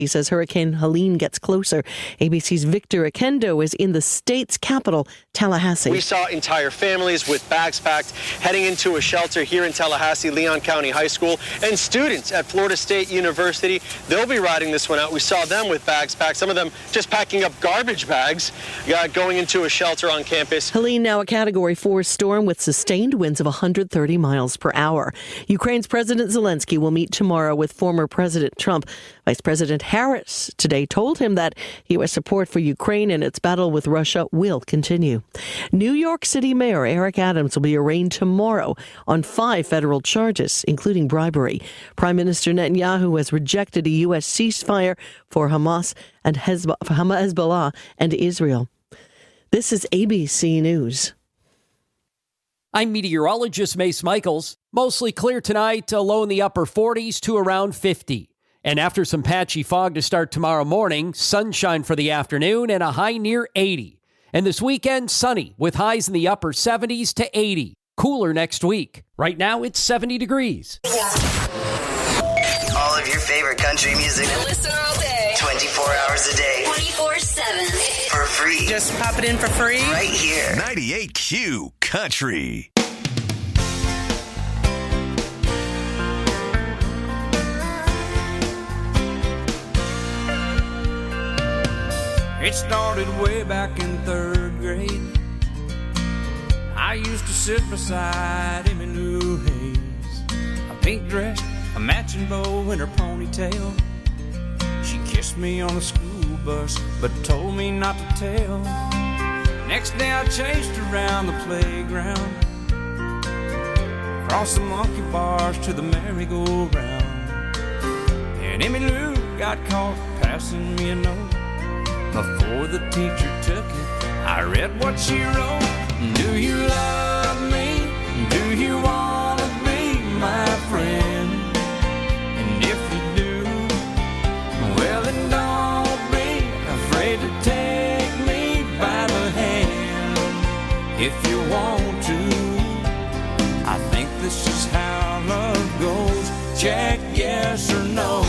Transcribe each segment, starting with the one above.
He says Hurricane Helene gets closer. ABC's Victor Akendo is in the state's capital, Tallahassee. We saw entire families with bags packed heading into a shelter here in Tallahassee, Leon County High School, and students at Florida State University. They'll be riding this one out. We saw them with bags packed, some of them just packing up garbage bags, going into a shelter on campus. Helene now a Category 4 storm with sustained winds of 130 miles per hour. Ukraine's President Zelensky will meet tomorrow with former President Trump. Vice President Harris today told him that U.S. support for Ukraine in its battle with Russia will continue. New York City Mayor Eric Adams will be arraigned tomorrow on 5 federal charges, including bribery. Prime Minister Netanyahu has rejected a U.S. ceasefire for Hamas and Hezbollah and Israel. This is ABC News. I'm meteorologist Mace Michaels. Mostly clear tonight, a low in the upper 40s to around 50. And after some patchy fog to start tomorrow morning, sunshine for the afternoon and a high near 80. And this weekend, sunny with highs in the upper 70s to 80. Cooler next week. Right now, it's 70 degrees. All of your favorite country music. Listen all day. 24 hours a day. 24/7. For free. Just pop it in for free. Right here. 98Q Country. It started way back in 3rd grade. I used to sit beside Emmylou Hayes, a pink dress, a matching bow in her ponytail. She kissed me on the school bus, but told me not to tell. Next day I chased her around the playground, across the monkey bars to the merry-go-round. And Emmylou got caught passing me a note. Before the teacher took it, I read what she wrote. Do you love me? Do you want to be my friend? And if you do, well then don't be afraid to take me by the hand. If you want to, I think this is how love goes. Check yes or no.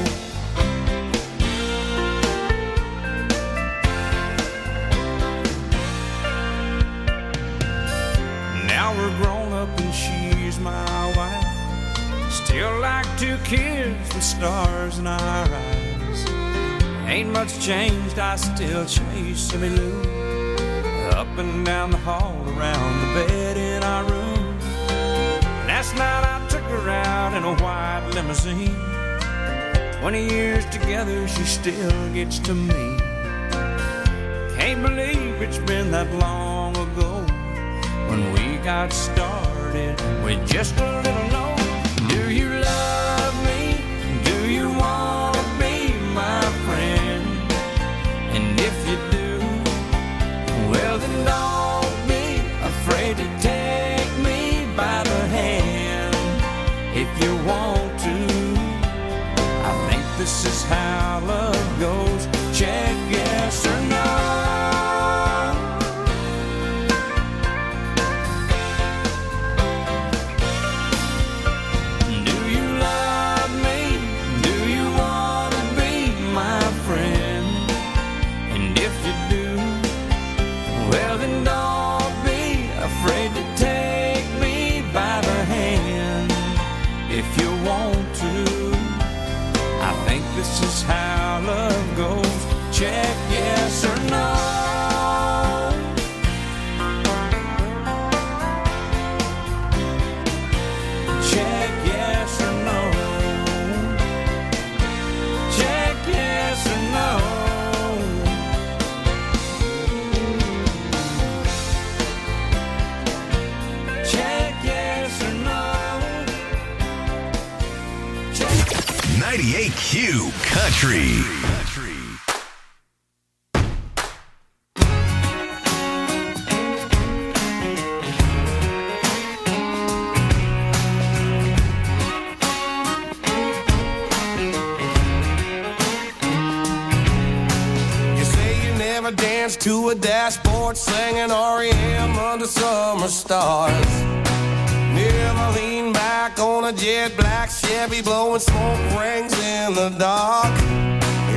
Now we're grown up and she's my wife. Still like 2 kids with stars in our eyes. Ain't much changed, I still chase Emmylou up and down the hall, around the bed in our room. Last night I took her out in a white limousine. 20 years together, she still gets to me. Can't believe it's been that long ago when we got started with just a little note. Do you love me? Do you want to be my friend? And if you do, well then don't be afraid to take me by the hand. If you want to, I think this is how love goes. Check yes or no. This is how love goes. Check yes or no. Check yes or no. Check yes or no. Check yes or no. 98Q Country. You say you never danced to a dashboard singing REM under summer stars. Never lean back on a jet black Chevy blowing smoke rings in the dark.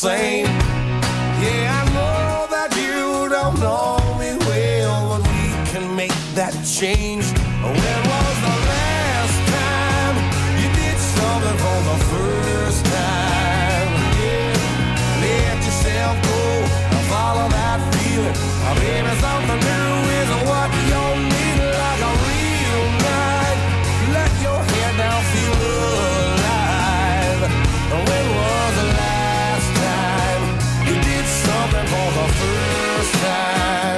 same. Yeah, I know that you don't know me well, but we can make that change. When was the last time you did something for the first time? Yeah, let yourself go and follow that feeling. Maybe something new is what you need, like a real night. Let your head down, feel alive. When was the last time you did something for the first time?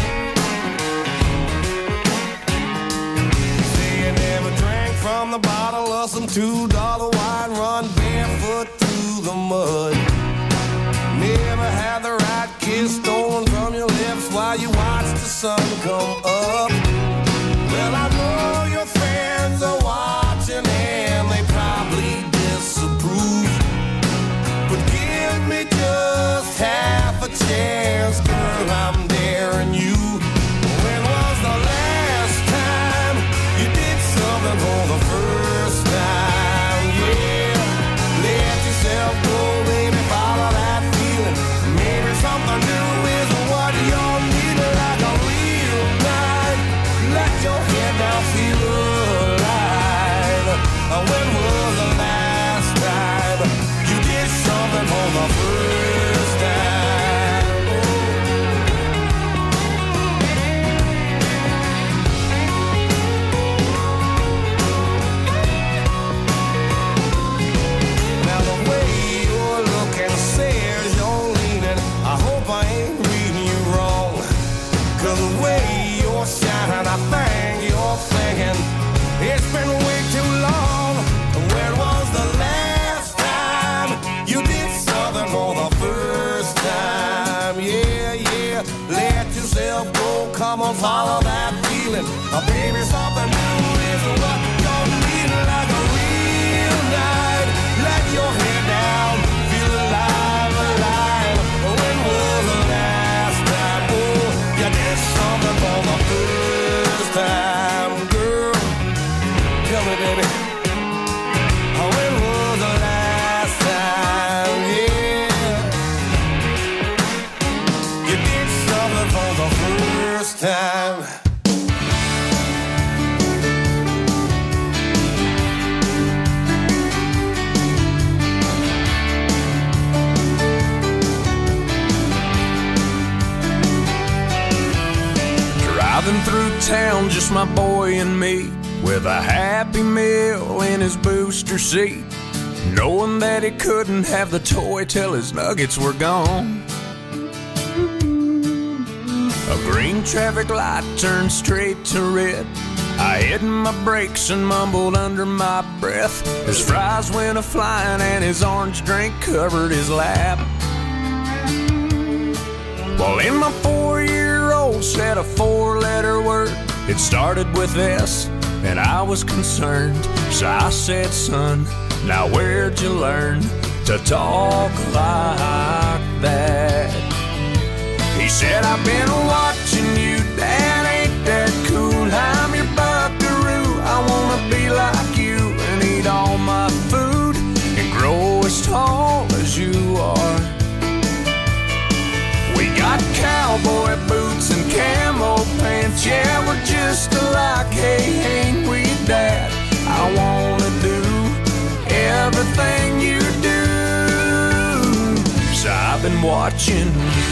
Say you never drank from the bottle of some $2 wine, run barefoot through the mud. Never had the right kiss stolen from your lips while you watch the sun come up. Well, I know your friends are watching and they probably disapprove, but give me just half a chance, girl, I'm daring you. When was the last time you did something for the first time? Yeah, let yourself go, baby, follow that feeling. Maybe something new is what you'll need, like a real night. Let your head down, feel alive. When was the last time you did something for the first time? Now the way you're looking says you're leaning. I hope I ain't reading you wrong, 'cause the way you're shining, I think you're thinking it's been way too long. When was the last time you did something for the first time? Yeah, yeah, let yourself go, come on, follow that feeling. Baby, something new is what you're needing, like a real night. Let your head down, feel alive, alive. When was the last time, oh, you did something for the first time, girl? Tell me, baby. When was the last time, yeah, you did something for the first time? Driving through town, just my boy and me, with a Happy Meal in his booster seat, knowing that he couldn't have the toy till his nuggets were gone. A green traffic light turned straight to red. I hit my brakes and mumbled under my breath. His fries went a-flying and his orange drink covered his lap. Well, in my 4-year-old said a 4-letter word. It started with S, and I was concerned. So I said, son, now where'd you learn to talk like that? He said, I've been watching you, Dad, ain't that cool? I'm your buckaroo, I wanna be like you and eat all my food and grow as tall as you are. We got cowboy boots and camo pants, yeah, we're just alike, hey, ain't we, Dad? I wanna do everything you do, so I've been watching you.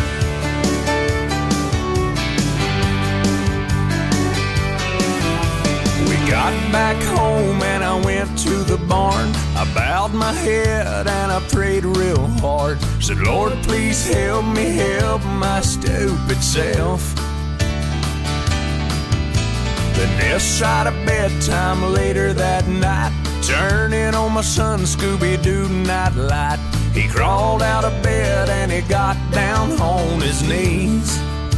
We got back home and I went to the barn. I bowed my head and I prayed real hard. Said, Lord, please help me help my stupid self. Then this side of bedtime later that night, turning on my son Scooby-Doo nightlight. He crawled out of bed and he got down on his knees.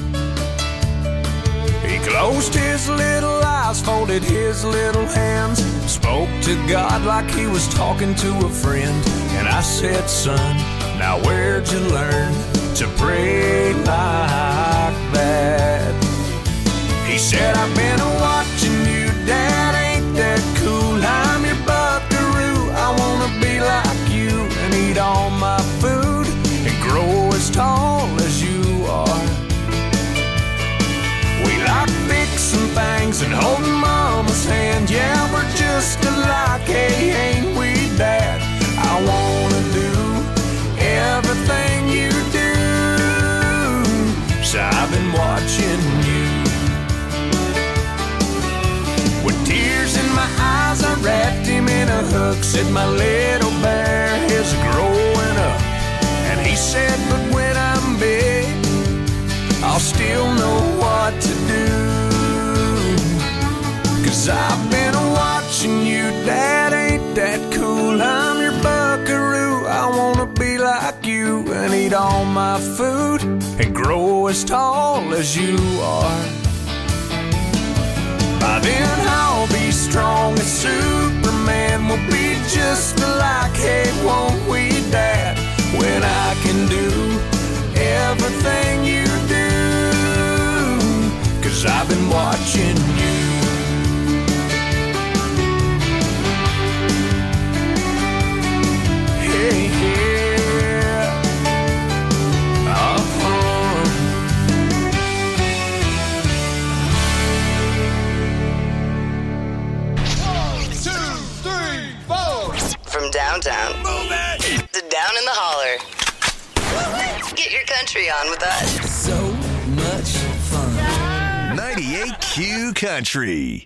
He closed his little eyes, folded his little hands, spoke to God like he was talking to a friend. And I said, son, now where'd you learn to pray like that? He said, I've been watching you, Dad, ain't that cool? I'm your buckaroo, I wanna be like you and eat all my food said, my little bear is growing up. And he said, but when I'm big, I'll still know what to do. 'Cause I've been watching you, Dad, ain't that cool? I'm your buckaroo, I wanna be like you and eat all my food and grow as tall as you are. By then I'll be strong as Superman, we'll be just alike, hey, won't we, Dad? When I can do everything you do, 'cause I've been watching you. Hey, yeah. Uh-huh. 1, 2, 3, 4. From downtown to down in the holler. Get your country on with us. So much fun. 98Q Country.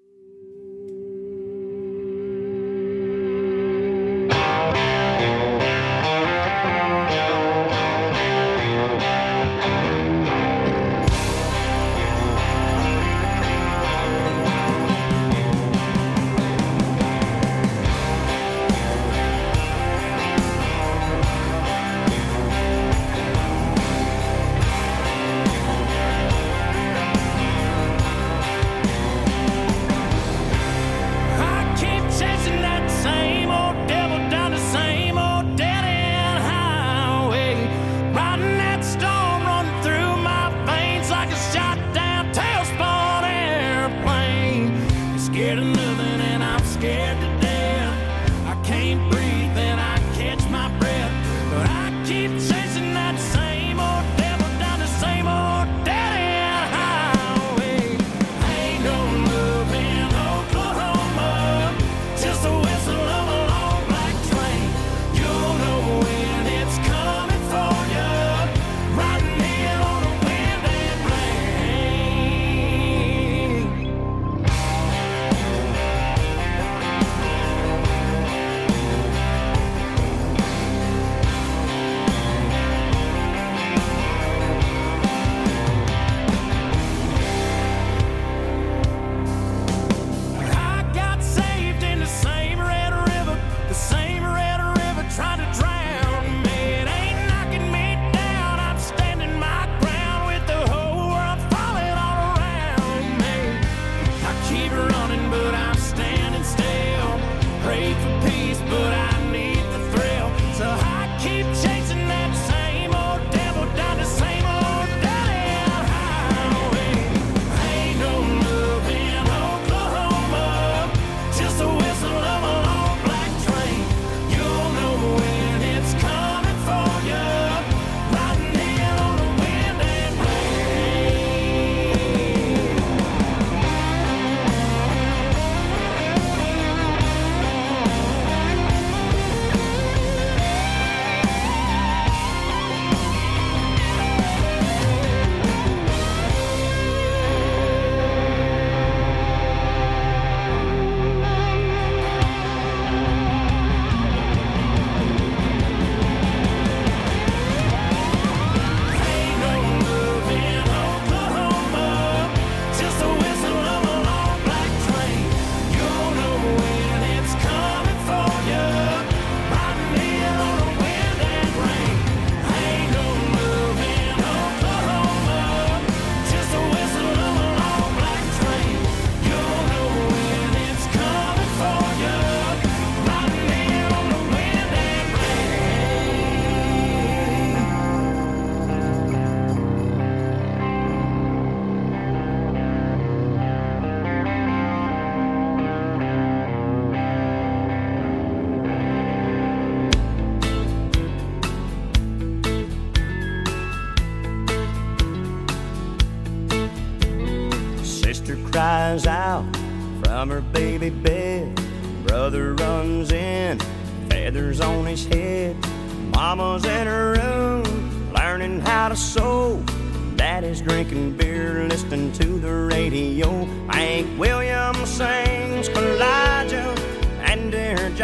Cries out from her baby bed. Brother runs in, feathers on his head. Mama's in her room, learning how to sew. Daddy's drinking beer, listening to the radio. Hank Williams sings Elijah, and dear John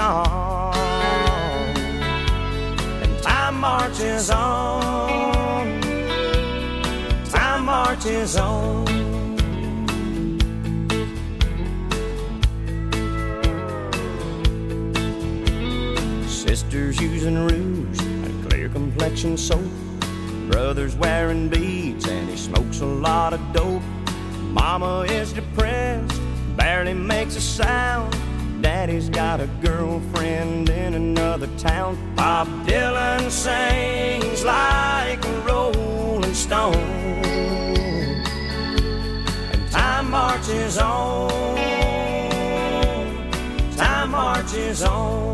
on. And time marches on. Time marches on. Sisters using rouge and clear complexion soap. Brother's wearing beads and he smokes a lot of dope. Mama is depressed, barely makes a sound. Daddy's got a girlfriend in another town. Bob Dylan sings like a rolling stone. And time marches on. Time marches on.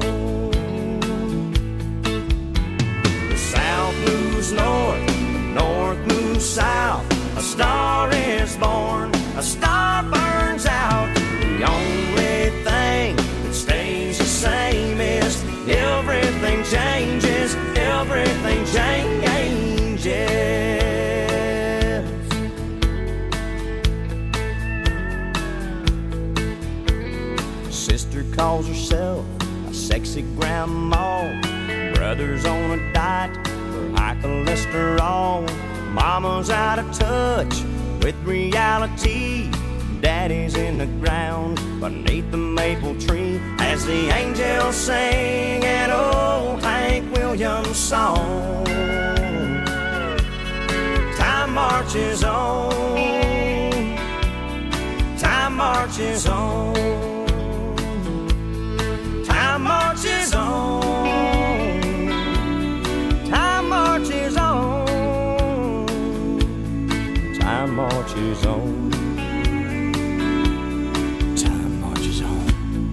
The South moves north, the North moves south. A star is born, a star burns out. The only thing that stays the same is everything changes, everything changes. Sister calls herself a sexy grandma. Brother's on a diet for high cholesterol. Mama's out of touch with reality. Daddy's in the ground beneath the maple tree as the angels sing an old Hank Williams song. Time marches on. Time marches on. Time marches on. Time marches on. Time marches on. Time marches on.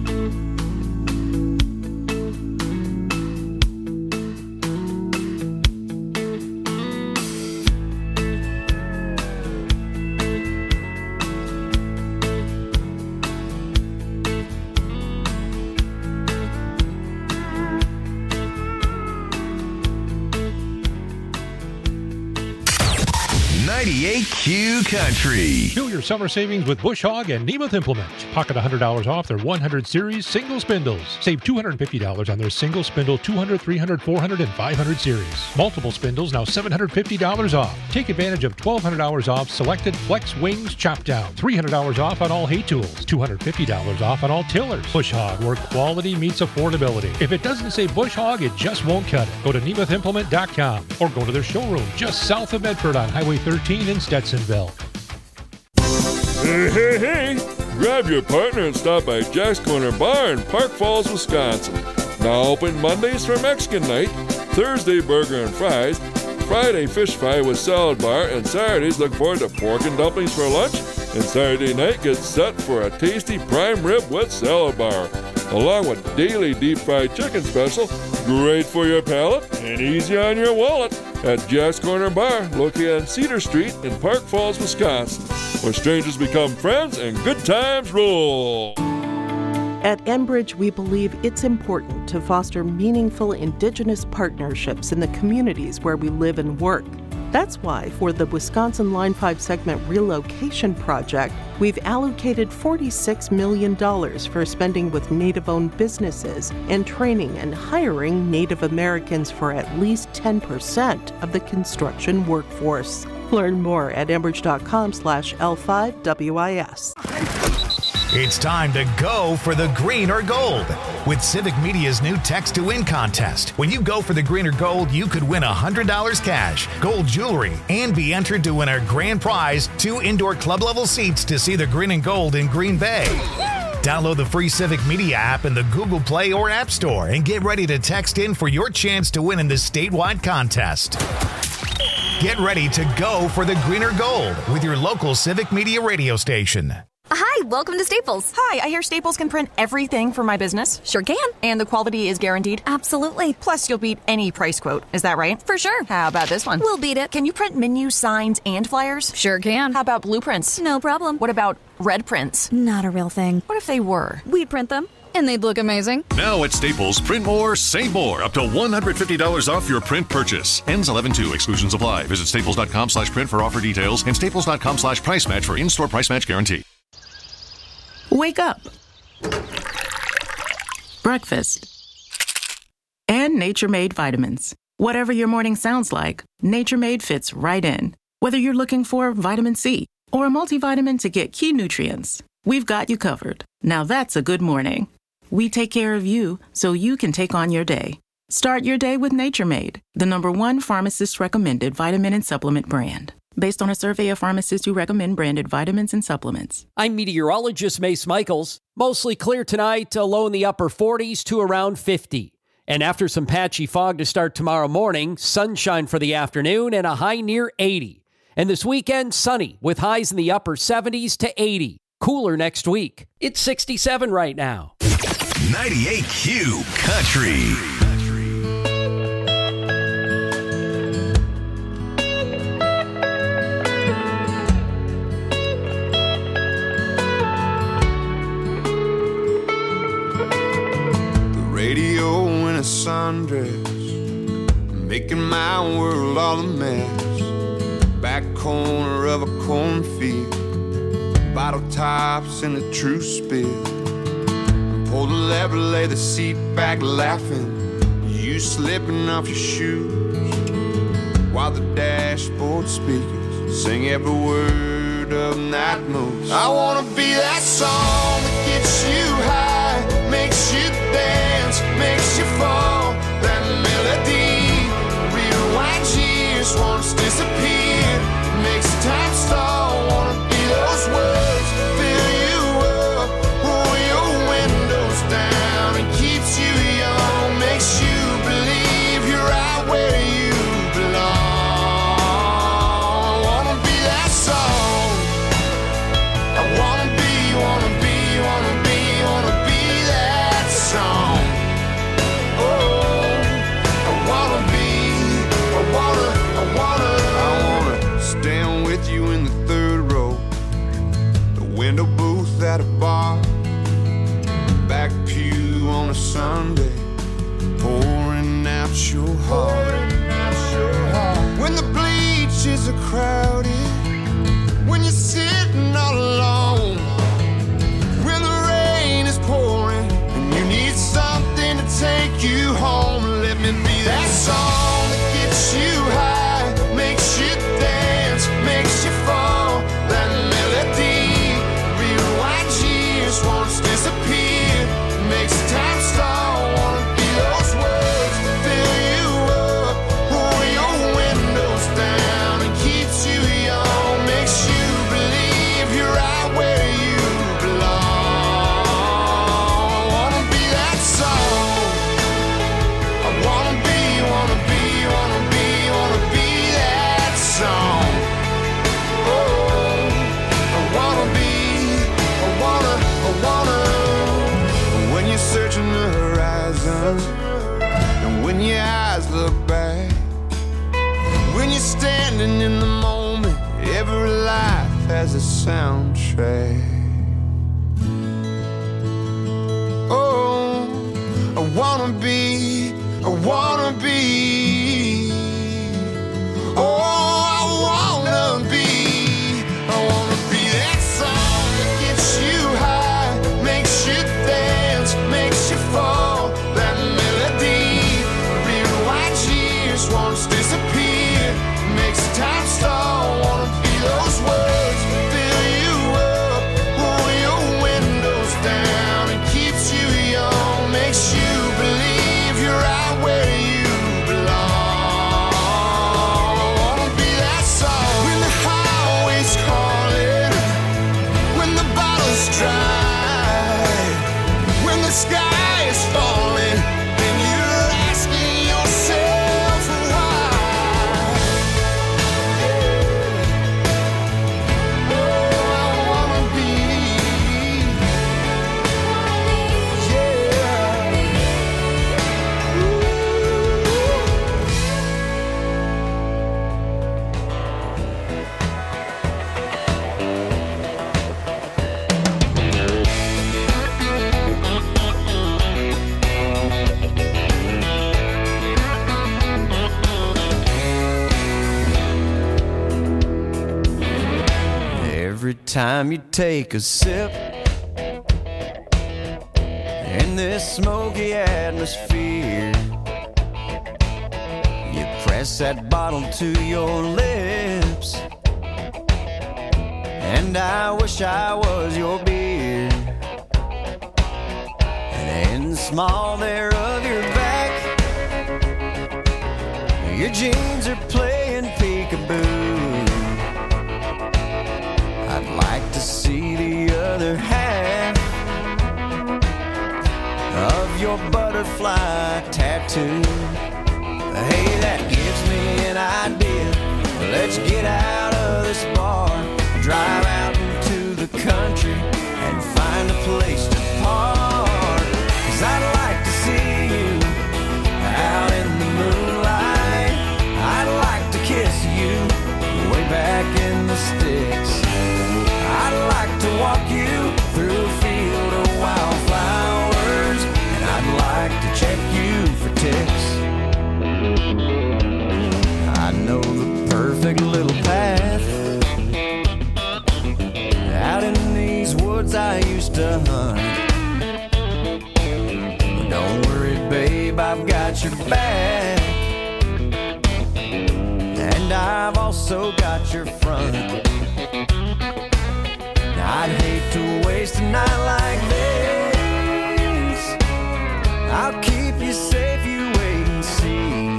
98Q Country. Do your summer savings with Bush Hog and Nemeth Implement. Pocket $100 off their 100 series single spindles. Save $250 on their single spindle 200, 300, 400, and 500 series. Multiple spindles now $750 off. Take advantage of $1,200 off selected Flex Wings chop down. $300 off on all hay tools. $250 off on all tillers. Bush Hog, where quality meets affordability. If it doesn't say Bush Hog, it just won't cut it. Go to NemethImplement.com or go to their showroom just south of Medford on Highway 13 in Stetsonville. Hey. Grab your partner and stop by Jack's Corner Bar in Park Falls, Wisconsin. Now open Mondays for Mexican night, Thursday burger and fries, Friday fish fry with salad bar, and Saturdays look forward to pork and dumplings for lunch, and Saturday night gets set for a tasty prime rib with salad bar, along with daily deep fried chicken special, great for your palate and easy on your wallet, at Jack's Corner Bar, located on Cedar Street in Park Falls, Wisconsin, where strangers become friends and good times roll. At Enbridge, we believe it's important to foster meaningful Indigenous partnerships in the communities where we live and work. That's why, for the Wisconsin Line 5 segment relocation project, we've allocated $46 million for spending with Native-owned businesses and training and hiring Native Americans for at least 10% of the construction workforce. Learn more at enbridge.com/L5WIS. It's time to go for the green or gold with Civic Media's new Text to Win contest. When you go for the green or gold, you could win $100 cash, gold jewelry, and be entered to win our grand prize, 2 indoor club level seats to see the green and gold in Green Bay. Download the free Civic Media app in the Google Play or App Store and get ready to text in for your chance to win in this statewide contest. Get ready to go for the green or gold with your local Civic Media radio station. Hi, welcome to Staples. Hi, I hear Staples can print everything for my business. Sure can. And the quality is guaranteed? Absolutely. Plus, you'll beat any price quote. Is that right? For sure. How about this one? We'll beat it. Can you print menus, signs, and flyers? Sure can. How about blueprints? No problem. What about red prints? Not a real thing. What if they were? We'd print them. And they'd look amazing. Now at Staples, print more, save more. Up to $150 off your print purchase. Ends 11/2. Exclusions apply. Visit staples.com/print for offer details and staples.com/price match for in-store price match guarantee. Wake up. breakfast, and Nature Made vitamins. Whatever your morning sounds like, Nature Made fits right in. Whether you're looking for vitamin C or a multivitamin to get key nutrients, we've got you covered. Now that's a good morning. We take care of you so you can take on your day. Start your day with Nature Made, the #1 pharmacist-recommended vitamin and supplement brand. Based on a survey of pharmacists who recommend branded vitamins and supplements. I'm meteorologist Mace Michaels. Mostly clear tonight, low in the upper 40s to around 50. And after some patchy fog to start tomorrow morning, sunshine for the afternoon and a high near 80. And this weekend, sunny with highs in the upper 70s to 80. Cooler next week. It's 67 right now. 98Q Country. Radio in a sundress, making my world all a mess. Back corner of a cornfield, bottle tops in a true spill. Pull the lever, lay the seat back laughing, you slipping off your shoes, while the dashboard speakers sing every word of Night Moves. I wanna be that song that gets you high, makes you dance, makes you fall. That melody rewinds years, once disappeared, makes time stall. Wanna be those words, fill you up, roll your windows down, and keeps you young, makes you believe you're right where you belong. I wanna be that song. I wanna be that song. I wanna stand with you in the third row, the window booth at a bar, back pew on a Sunday, pouring out your heart. When the bleachers are crowded, when you're sitting all alone, when the rain is pouring and you need something to take you home, let me be that song that gets you high, makes you dance, makes you fall. That melody rewinds years, once disappeared, makes time stall. Wanna be those words, fill you up, roll your windows down, and keeps you young, makes you believe you're right where you belong. Wanna be that song. I wanna be that song. Oh, I wanna. When you're searching the horizon, and when your eyes look back, when you're standing in the moment, every life has a soundtrack. Oh, I wanna be. Oh, I wanna be that song that gets you high, makes you dance, makes you fall. That melody rewinds years, once disappeared, makes time stall. Wanna be those words, fill you up, roll your windows down, and keeps you young, makes you believe you're right where you belong. Wanna be that song. When the highway's calling, when the bottle's dry, when the sky is falling, and you're asking yourself why. Oh, I wanna be. Every time you take a sip, in this smoky atmosphere. You press that bottle to your lips, and I wish I was your beer. And in the small there of your back, your jeans are playing peekaboo. I'd like to see the other half of your butterfly tattoo. Hey, that gives me an idea. Let's get out of this bar, drive out into the country, and find a place to park. 'Cause I'd like to see you out in the moonlight. I'd like to kiss you way back in the sticks. I'd like to walk you through a field of wildflowers, and I'd like to check you for ticks. I know the perfect little path out in these woods I used to hunt. But don't worry, babe, I've got your back, and I've also got your front. I'd hate to waste a night like this. I'll keep you safe, you wait and see.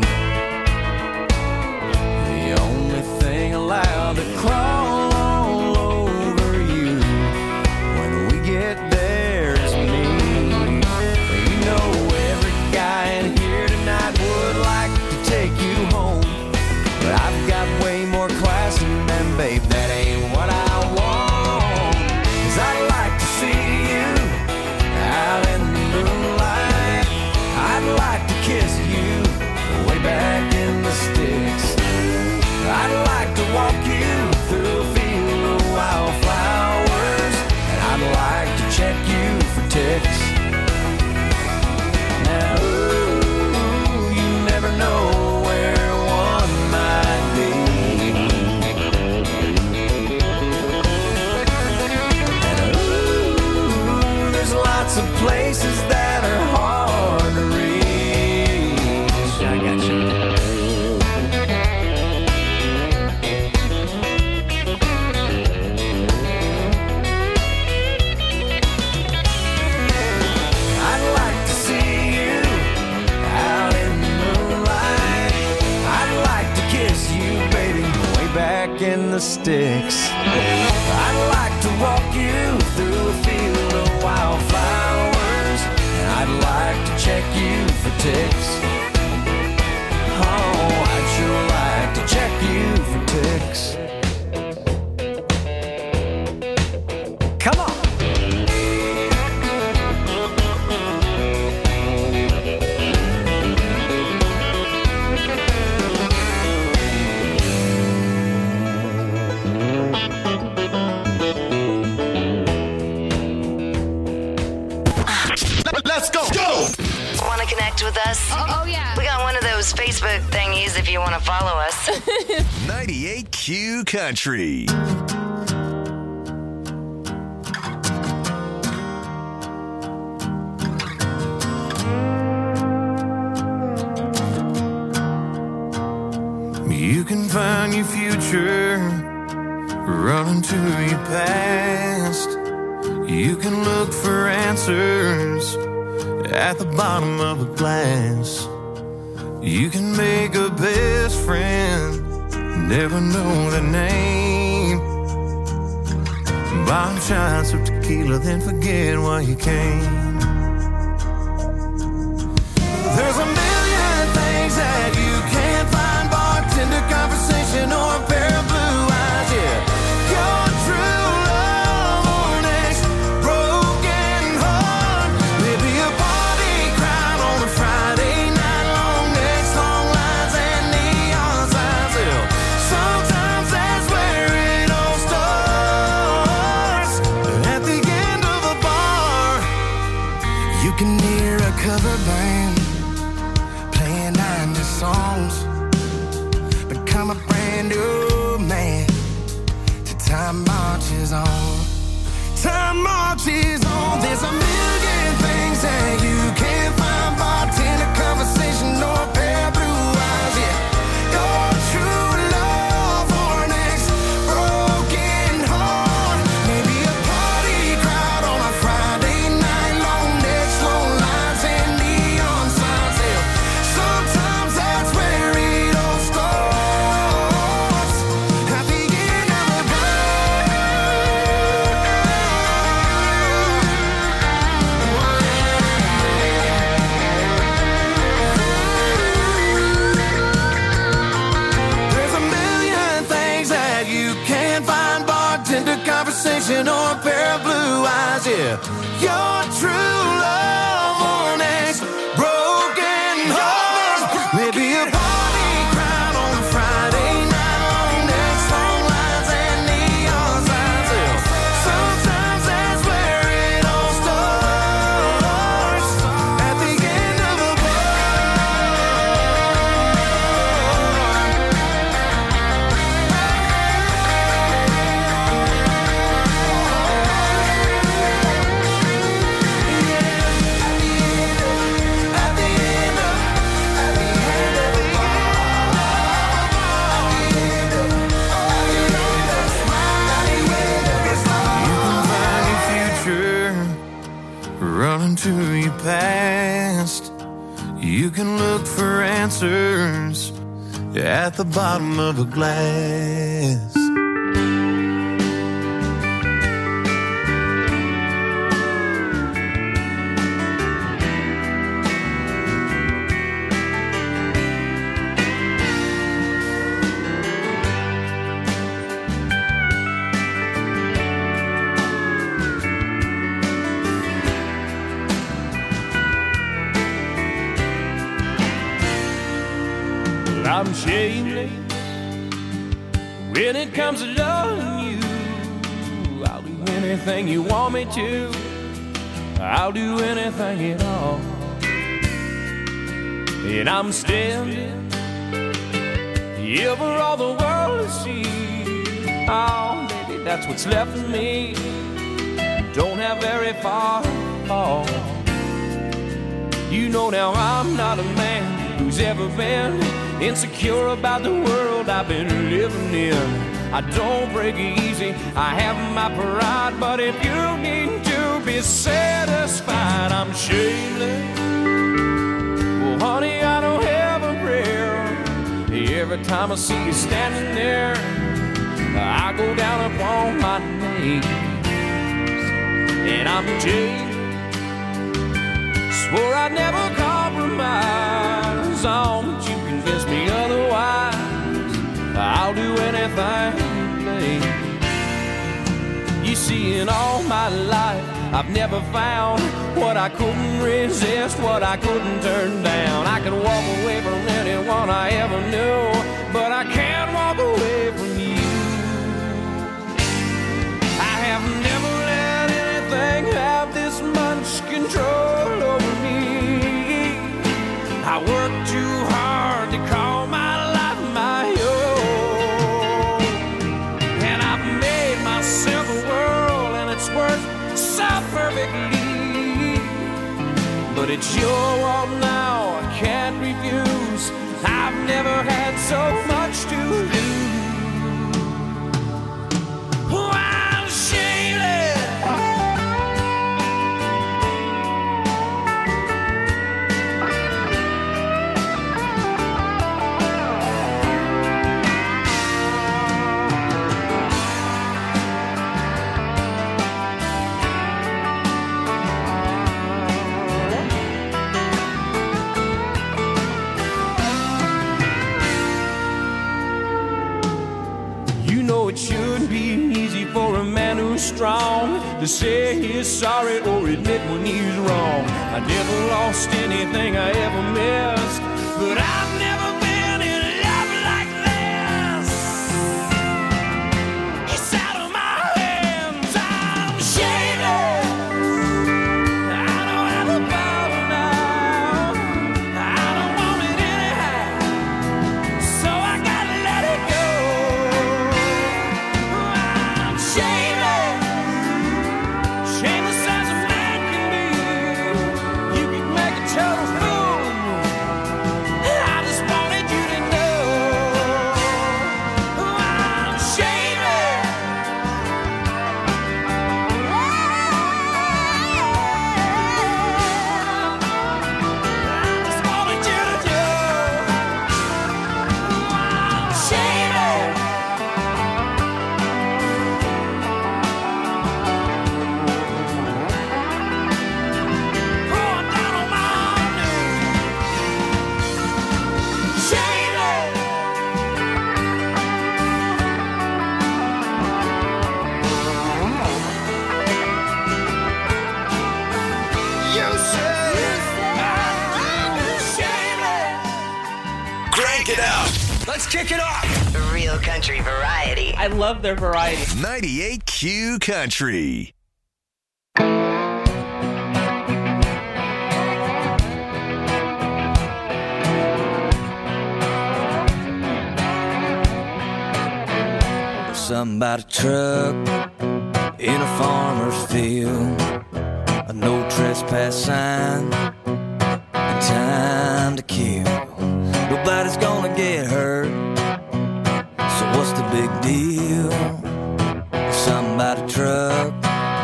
The only thing allowed to crawl all over you when we get there is me. You know every guy in here tonight would like to take you home, but I've got way more class than them, babe, that ain't what I want. 'Cause I'd like to see you out in the moonlight. I'd like to kiss you way back in the sticks. I'd like to walk you through a field of wildflowers, and I'd like to check you for ticks. Now, ooh, you never know where one might be. And ooh, there's lots of places that are hard to reach. I got you. I'd like to see you out in the moonlight. I'd like to kiss you, baby, way back in the sticks. I'd like to walk you through a field of wildflowers, and I'd like to check you for ticks. Oh, I'd sure like to check you for ticks. Come on. Let's go. Want to connect with us? Oh, yeah. We got one of those Facebook thingies if you want to follow us. 98Q Country. You can find your future running to your past. You can look for answers at the bottom of a glass. You can make a best friend, never know the name. Buy shots of tequila, then forget why you came. There's a million things that you can't find, bartender conversation or a pair of blue eyes, yeah. Your true love or next broken heart. Maybe a party crowd on a Friday night, long necks, long lines, and neon signs. Yeah. Sometimes that's where it all starts. At the end of a bar, you can hear a cover band playing 90 songs. Become a brand new man. The time marches on. time marches on. There's a million things that you can't find. Bartender, conversation, or a pair of blue eyes. Yeah, your true love or an ex-broken heart. Maybe a party crowd on a Friday night. Long necks, long lines, and neon signs. Yeah, sometimes that's where it all starts. At the end of a There's a million things that you can't find. Bartender, conversation, or a pair of blue eyes. Yeah, your true love or an ex-broken heart. Maybe a party crowd on a Friday night. Long necks, long lines, and neon signs. Yeah, sometimes that's where it all starts. At the end of a running to your past. You can look for answers at the bottom of a glass. I'm shameless when it comes to loving you. I'll do anything you want me to. I'll do anything at all. And I'm standing here for all the world to see. Oh, baby, that's what's left of me. Don't have very far to fall. You know now I'm not a man who's ever been insecure about the world I've been living in. I don't break easy, I have my pride, but if you need to be satisfied, I'm shameless. Well, honey, I don't have a prayer. Every time I see you standing there, I go down upon my knees. And I'm jaded, swore I'd never compromise on, but you convince me otherwise. I'll do anything you please. You see, in all my life, I've never found what I couldn't resist, what I couldn't turn down. I can walk away from anyone I ever knew, but I can't walk away from you. I have never let anything have this much control over me. I work too hard to call my life my own, and I've made myself a world, and it's worked so perfectly. But it's your world now, I can't refuse. I've never had so much to lose. Oh, I'm shameless. It shouldn't be easy for a man who's strong to say he's sorry or admit when he's wrong. I never lost anything I ever missed, but I've never been in love like this. It's out of my hands, I'm shameless. I don't have the power now, I don't want it anyhow, so I gotta let it go. Crank it up. Let's kick it off. Real country variety. I love their variety. 98Q Country. Something about a truck in a farmer's field, a no trespass sign, and time to kill. Nobody's gonna get hurt, so what's the big deal? Something about a truck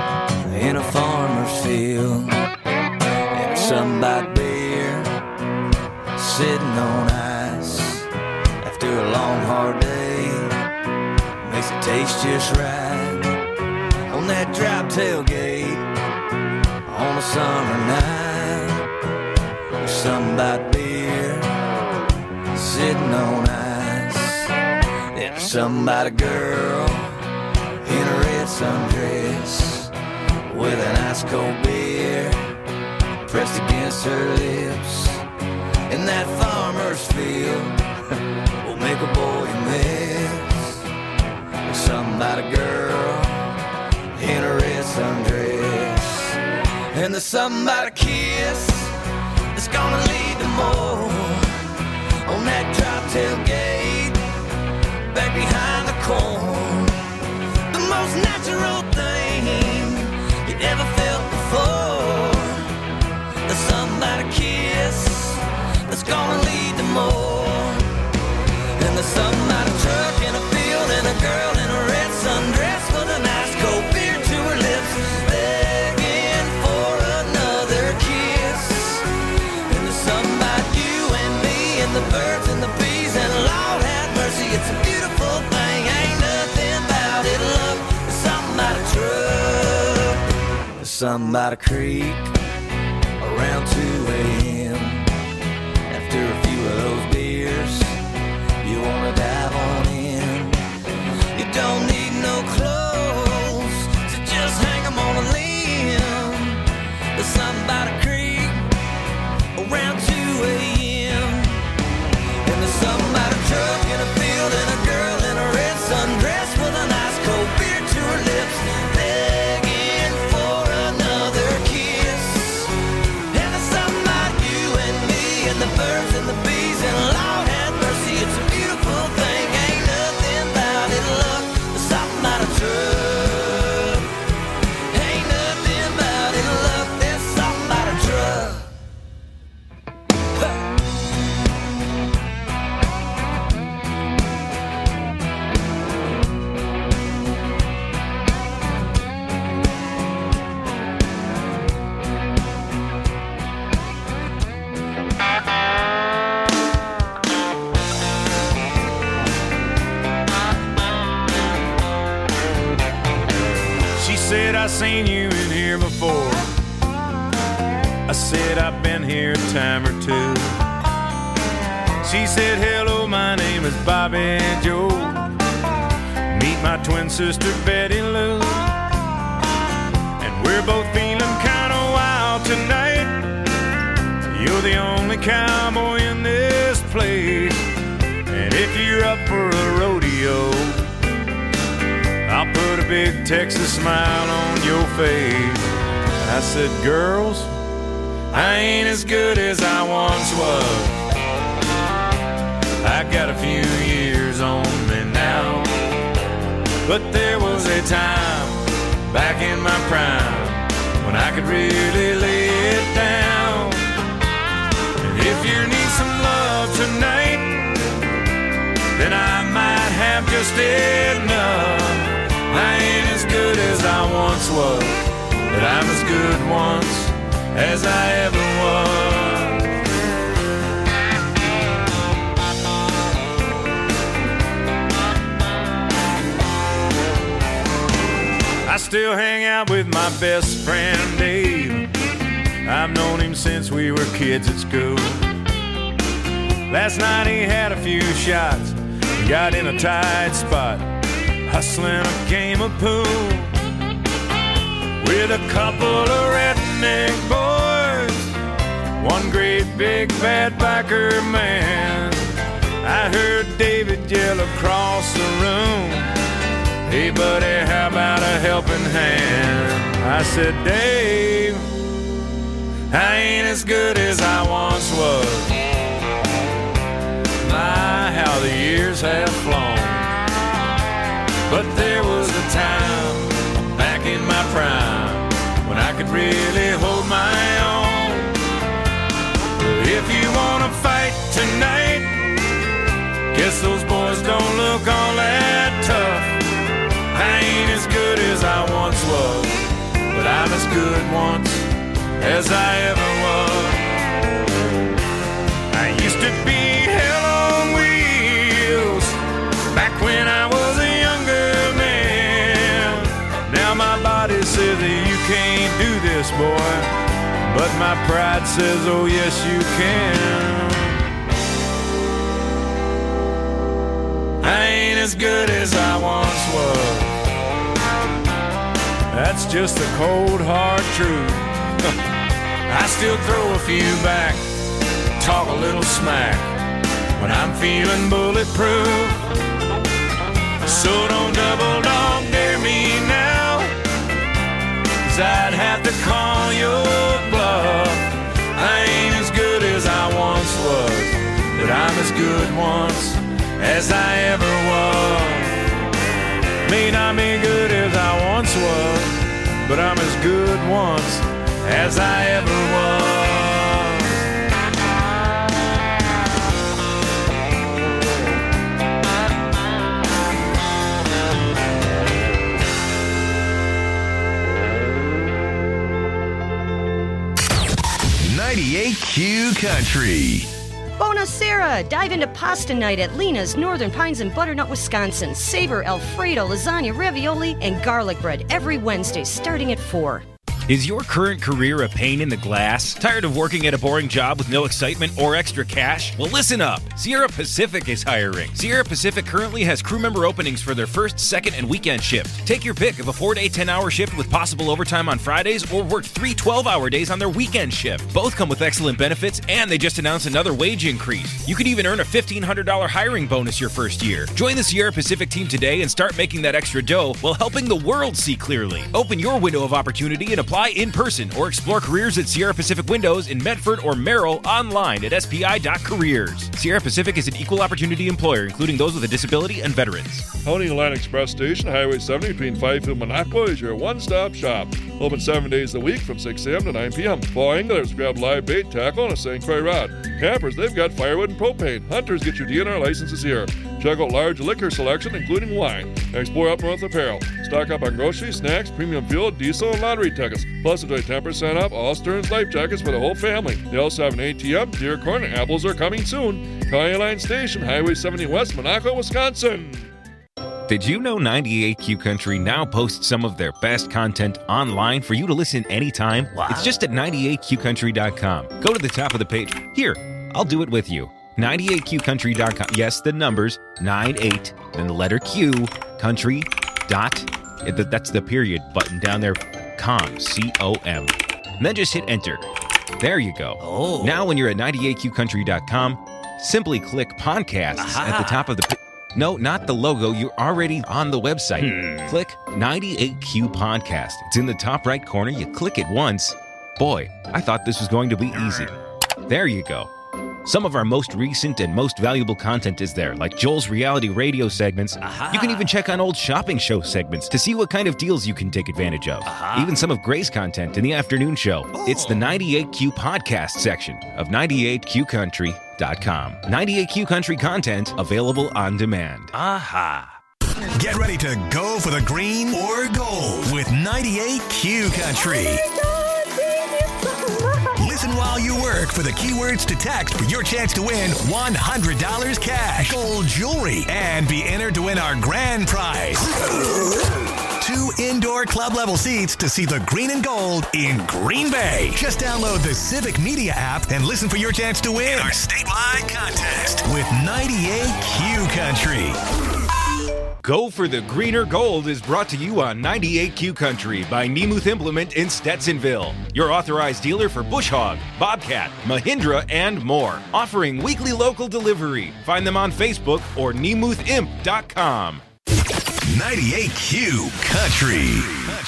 in a farmer's field, and something about beer sitting on ice after a long hard day. Makes it taste just right on that drop tailgate on a summer night. There's something about beer sitting on ice, and there's something about a girl in a red sundress with an ice cold beer pressed against her lips. In that farmer's field will make a boy miss. Something about a girl in a red sundress, and there's something about a kiss that's gonna lead to more on that drop tailgate back behind the corn. The most natural thing you ever felt before. There's something about a kiss that's gonna lead to more, and there's something about a truck in a field and a girl in a red sundress with a nice cold beer to her lips, begging for another kiss. And there's something about you and me and the birds and the bees, and Lord have mercy, it's a beautiful thing. Ain't nothing about it, look. There's something about a truck, there's something about a creek around 2 a.m. After a few of those beers, you wanna dive on in. You don't need no clothes to just hang them on a limb. There's something about a creek around 2 a.m. And there's something about a truck in a field and a girl in a red sundress with a nice cold beer to her lips, begging for another kiss. And there's something about you and me and the birds and the bees, and Lord have mercy, it's a beautiful thing. Ain't nothing about it, look. There's something about a truck. Ain't nothing about it, look. There's something about a truck. She said, I seen you in here before. I said, I've been here a time or two. She said, hello, my name is Bobby Joe. Meet my twin sister, Betty Lou. And we're both feeling kind of wild tonight. You're the only cowboy in this place. And if you're up for a rodeo, I'll put a big Texas smile on your face. I said, girls, I ain't as good as I once was. I got a few years on me now, but there was a time back in my prime when I could really lay it down. And if you need some love tonight, then I might have just enough. I ain't as good as I once was, but I'm as good once as I ever was. I still hang out with my best friend Dave. I've known him since we were kids at school. Last night he had a few shots, got in a tight spot, hustling a game of pool with a couple of redneck boys great big bad biker man. I heard David yell across the room, "Hey buddy, how about a helping hand?" I said, "Dave, I ain't as good as I once was. My, how the years have flown. But there was a time back in my prime when I could really hold my own. If you want to fight tonight, guess those boys don't look all that tough. I ain't as good as I once was, but I'm as good once as I ever was. I used to be hell on wheels back when I was a younger man. Now my body says that you can't do this, boy, but my pride says, oh yes you can. I ain't as good as I once was. That's just the cold hard truth. I still throw a few back, talk a little smack when I'm feeling bulletproof. So don't double dog dare me now, 'cause I'd have to call your bluff. I ain't as good as I once was, but I'm as good once as I ever was. May not be good as I once was, but I'm as good once as I ever was. .98 Q Country. Bonacera! Dive into pasta night at Lena's, Northern Pines and Butternut, Wisconsin. Savor Alfredo, lasagna, ravioli, and garlic bread every Wednesday starting at 4. Is your current career a pain in the glass? Tired of working at a boring job with no excitement or extra cash? Well, listen up. Sierra Pacific is hiring. Sierra Pacific currently has crew member openings for their first, second, and weekend shift. Take your pick of a 4-day, 10-hour shift with possible overtime on Fridays, or work 3 12-hour days on their weekend shift. Both come with excellent benefits, and they just announced another wage increase. You could even earn a $1,500 hiring bonus your first year. Join the Sierra Pacific team today and start making that extra dough while helping the world see clearly. Open your window of opportunity and apply in person, or explore careers at Sierra Pacific Windows in Medford or Merrill online at spi.careers. Sierra Pacific is an equal opportunity employer, including those with a disability and veterans. Pony Line Express Station, Highway 70 between Fifield and Monaco is your one-stop shop. Open 7 days a week from 6 a.m. to 9 p.m. Fall anglers grab live bait, tackle, and a sanctuary rod. Campers, they've got firewood and propane. Hunters, get your DNR licenses here. Check out large liquor selection, including wine. Explore Up North apparel. Stock up on groceries, snacks, premium fuel, diesel, and lottery tickets. Plus, enjoy 10% off all Stearns life jackets for the whole family. They also have an ATM, deer corn, and apples are coming soon. Pony Line Station, Highway 70 West, Monaco, Wisconsin. Did you know 98Q Country now posts some of their best content online for you to listen anytime? Wow. It's just at 98qcountry.com. Go to the top of the page. Here, I'll do it with you. 98qcountry.com. Yes, the numbers, 98, then the letter Q, country, that's the period button down there, com, C-O-M. And then just hit enter. There you go. Oh. Now when you're at 98qcountry.com, simply click podcast at the top of the page. No, not the logo. You're already on the website. Click 98Q Podcast. It's in the top right corner. You click it once. Boy, I thought this was going to be easy. There you go. Some of our most recent and most valuable content is there, like Joel's reality radio segments. You can even check on old shopping show segments to see what kind of deals you can take advantage of. Even some of Gray's content in the afternoon show. It's the 98Q Podcast section of 98qcountry.com. 98Q Country content available on demand. Get ready to go for the green or gold with 98Q Country. Listen while you work for the keywords to text for your chance to win $100 cash, gold jewelry, and be entered to win our grand prize. 2 indoor club level seats to see the green and gold in Green Bay. Just download the Civic Media app and listen for your chance to win our statewide contest with 98Q Country. Go for the Greener Gold is brought to you on 98Q Country by Nemeth Implement in Stetsonville. Your authorized dealer for Bush Hog, Bobcat, Mahindra, and more. Offering weekly local delivery. Find them on Facebook or nemethimp.com. 98Q Country.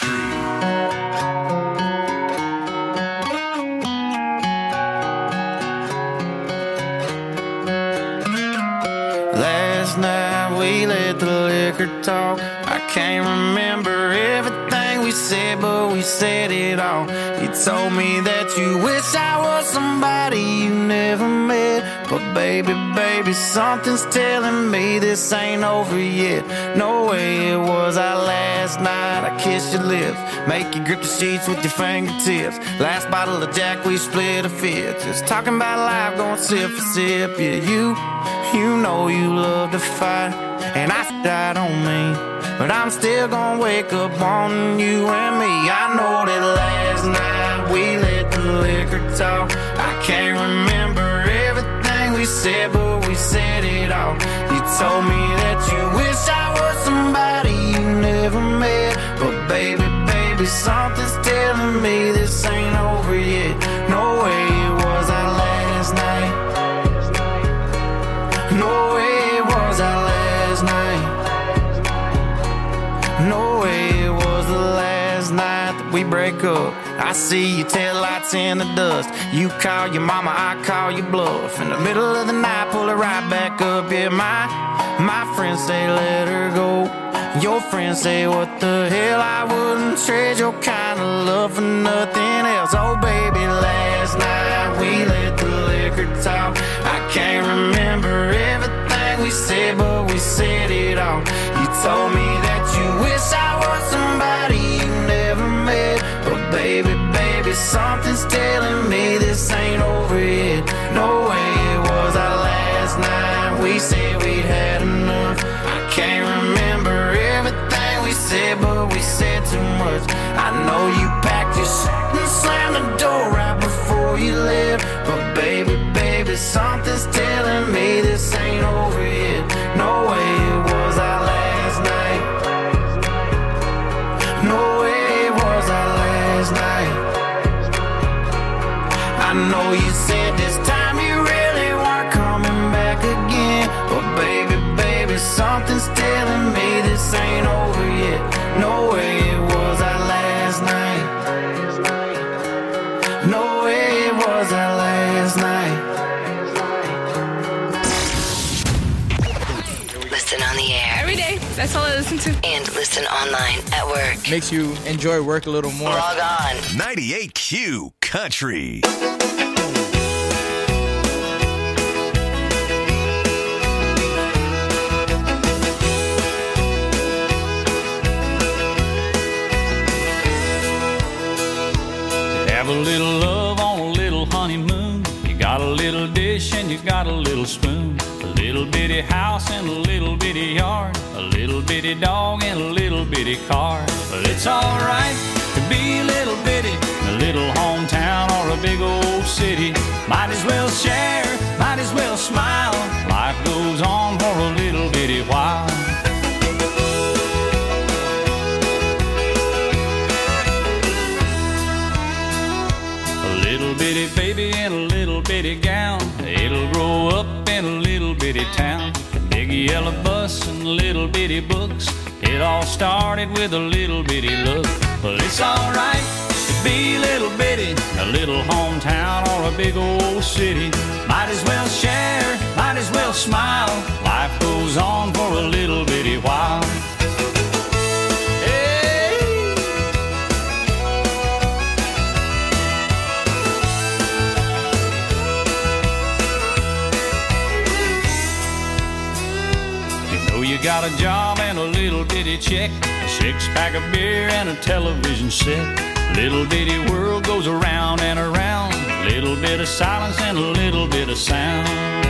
Last night we let the liquor talk. I can't remember everything we said, but we said it all. You told me that you wish I was somebody you never met. But baby, something's telling me this ain't over yet. No way it was our last night. I kissed your lips, make you grip the sheets with your fingertips. Last bottle of Jack, we split a fifth. Just talking about life, going sip for sip. Yeah, you know you love to fight, and I died on me, but I'm still gonna wake up wanting you and me. I know that last night we let the liquor talk. I can't remember everything we said, but we said it all. You told me that you wish I was somebody you never met. But baby, something's telling me this ain't over yet. No way it was our last night. No way it was our last night. No way it was the last night that we break up. I see your taillights in the dust. You call your mama, I call your bluff. In the middle of the night, pull her right back up. Yeah, my friends say let her go. Your friends say what the hell, I wouldn't trade your kind of love for nothing else. Oh baby, last night we let the liquor talk. I can't remember everything we said, but we said it all. You told me that you wish I was somebody you never met. But baby, something's telling me this ain't over yet. No way it was our last night. We said we'd had enough. I can't remember everything we said, but we said too much. I know you packed your shit and slammed the door right before you left. But baby, something's telling me this ain't over yet. No way it was our last night. No way it was our last night. I know you said this time you really weren't coming back again. But baby, something's telling me this ain't over yet. No way it was our last night. No way it was our last night. Listen on the air. Every day. That's all I listen to. And listen online at work. Makes you enjoy work a little more. Log on. 98Q Country. Have a little love on a little honeymoon. You got a little dish and you got a little spoon. A little bitty house and a little bitty yard. A little bitty dog and a little bitty car. But it's alright to be a little bitty. A little hometown or a big old city. Might as well share, might as well smile. Life goes on for a little bitty while. Little bitty baby in a little bitty gown. It'll grow up in a little bitty town. Big yellow bus and little bitty books. It all started with a little bitty look. Well, it's alright to be a little bitty. A little hometown or a big old city. Might as well share, might as well smile. Life goes on for a little bitty while. You got a job and a little bitty check, a six-pack of beer and a television set. Little bitty world goes around and around. Little bit of silence and a little bit of sound.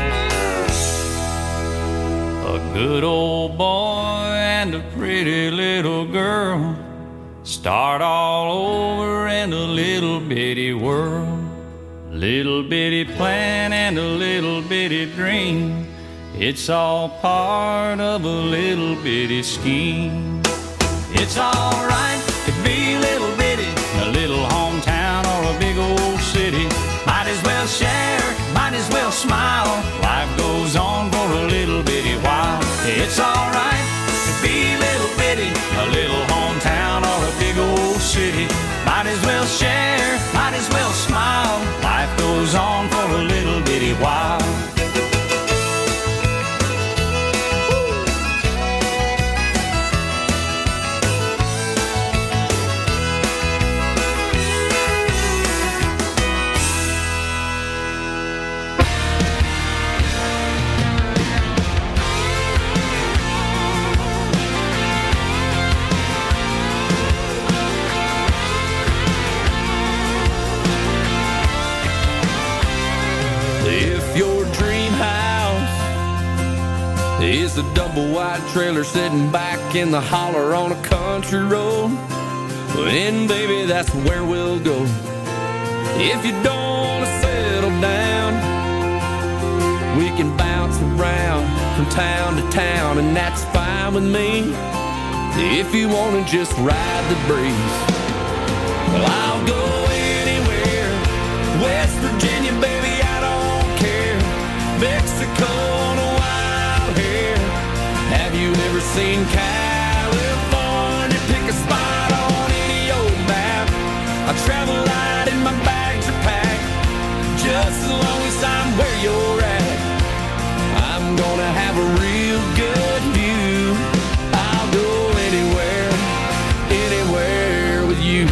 A good old boy and a pretty little girl start all over in a little bitty world. Little bitty plan and a little bitty dream. It's all part of a little bitty scheme. It's alright to be little bitty, a little hometown or a big old city. Might as well share, might as well smile. Life goes on for a little bitty while. It's alright to be little bitty, a little hometown or a big old city. Might as well share, might as well smile. Life goes on for a little bitty while. Is a double wide trailer sitting back in the holler on a country road? Then baby, that's where we'll go. If you don't want to settle down, we can bounce around from town to town, and that's fine with me. If you want to just ride the breeze, well, I'll go anywhere. West Virginia, baby, I don't care. Mexico on a wild hair. Have you ever seen California? Pick a spot on any old map. I travel light and my bags are packed. Just as long as I'm where you're at, I'm gonna have a real good view. I'll go anywhere, anywhere with you.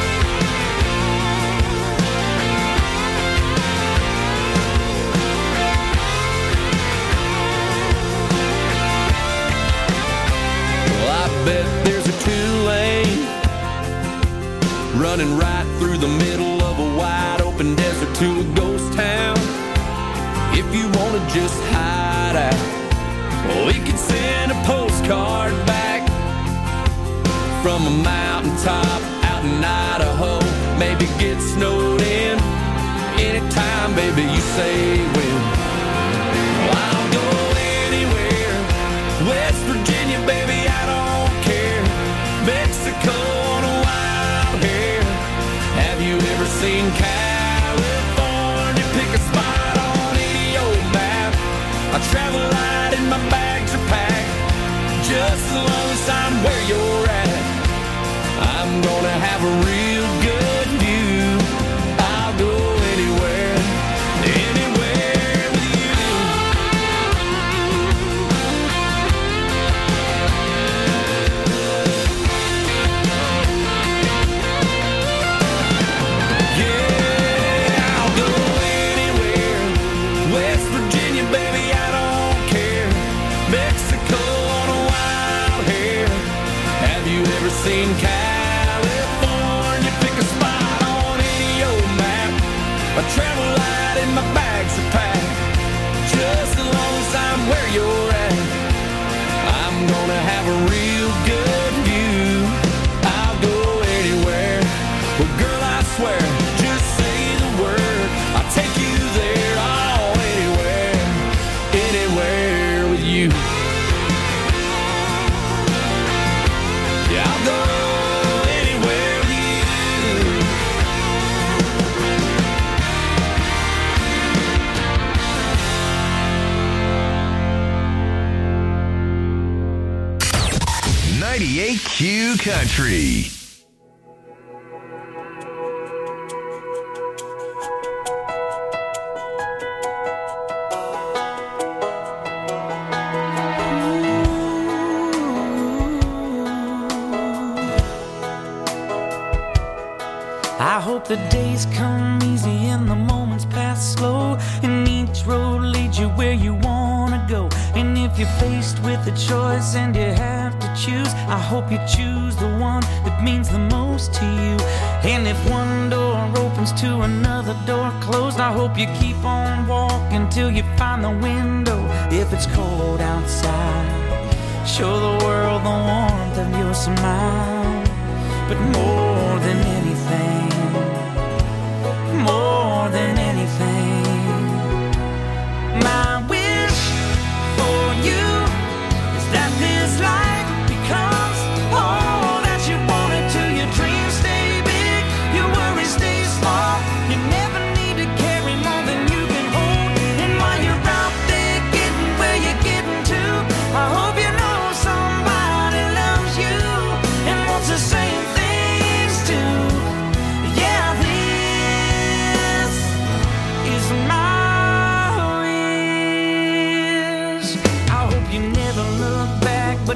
Bet there's a 2-lane running right through the middle of a wide open desert to a ghost town. If you want to just hide out, we could send a postcard back from a mountaintop out in Idaho. Maybe get snowed in anytime, baby, you say when. Well, I'll go anywhere. West Virginia, baby, I don't Mexico on a wild hair. Have you ever seen California? Pick a spot on any old map. I travel light and my bags are packed. Just as long as I'm where you're at, I'm gonna have a real good view. I'll go anywhere, anywhere with you. Seen California, pick a spot on any old map. I travel light and my bags are packed. Just as long as I'm where you're at, I'm gonna have a real good view. I'll go anywhere. Well, girl, I swear, just say the word, I'll take you there. Oh, anywhere, anywhere with you. I'll go anywhere with you. 98Q Country. I hope the days come easy and the moments pass slow, and each road leads you where you wanna go. And if you're faced with a choice and you have to choose, I hope you choose the one that means the most to you. And if one door opens to another door closed, I hope you keep on walking till you find the window. If it's cold outside, show the world the warmth of your smile. But more than anything, more than anything, my wish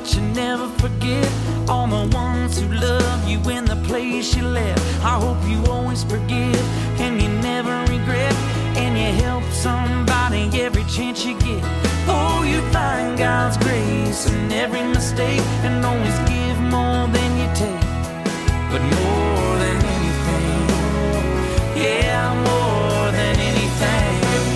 but you never forget all the ones who love you in the place you left. I hope you always forgive and you never regret, and you help somebody every chance you get. Oh, you find God's grace in every mistake and always give more than you take. But more than anything, yeah, more than anything,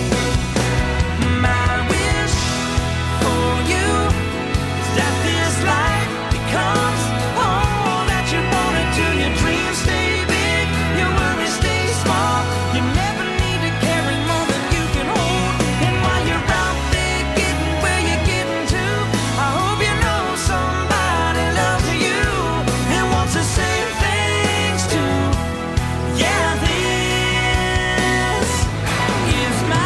my wish for you is that this life becomes all that you wanted to. Your dreams stay big, your worries stay small. You never need to carry more than you can hold. And while you're out there getting where you're getting to, I hope you know somebody loves you and wants the same things too. Yeah, this is my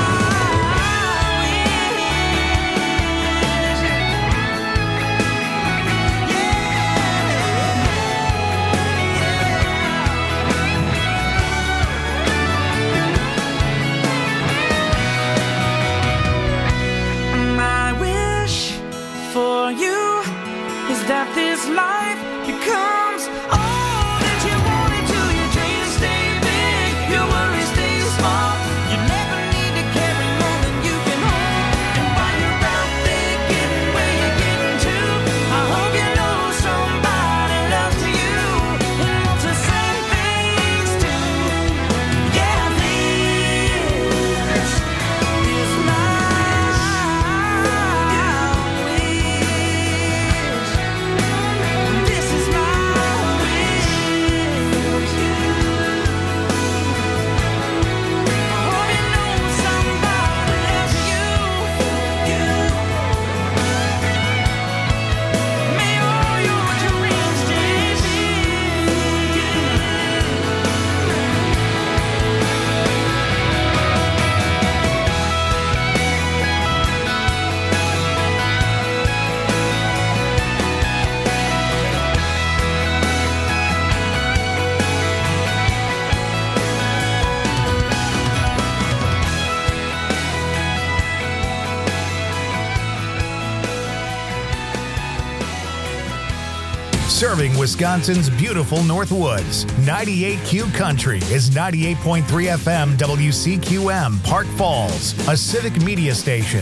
my wish for you is that this life becomes all that you wanted to. Your dreams stay big, your worries stay small. You never need to carry more than you can hold. And while you're out there getting where you're getting to, I hope you know somebody loves you and wants the same things too. Yeah, this is my this is my wish. I hope you know somebody loves you. May all your dreams stay big. Serving Wisconsin's beautiful Northwoods, 98Q Country is 98.3 FM WCQM, Park Falls, a civic media station.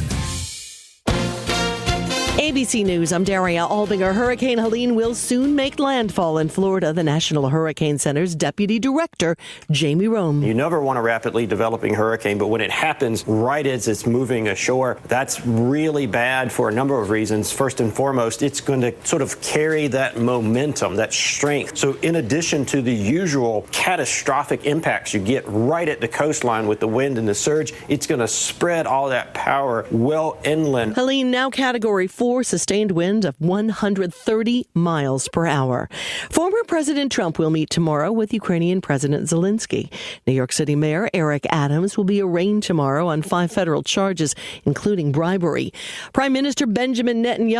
ABC News, I'm Daria Albinger. Hurricane Helene will soon make landfall in Florida. The National Hurricane Center's Deputy Director, Jamie Rome. You never want a rapidly developing hurricane, but when it happens right as it's moving ashore, that's really bad for a number of reasons. First and foremost, it's going to sort of carry that momentum, that strength. So in addition to the usual catastrophic impacts you get right at the coastline with the wind and the surge, it's going to spread all that power well inland. Helene now Category 4, sustained wind of 130 miles per hour. Former President Trump will meet tomorrow with Ukrainian President Zelensky. New York City Mayor Eric Adams will be arraigned tomorrow on 5 federal charges, including bribery. Prime Minister Benjamin Netanyahu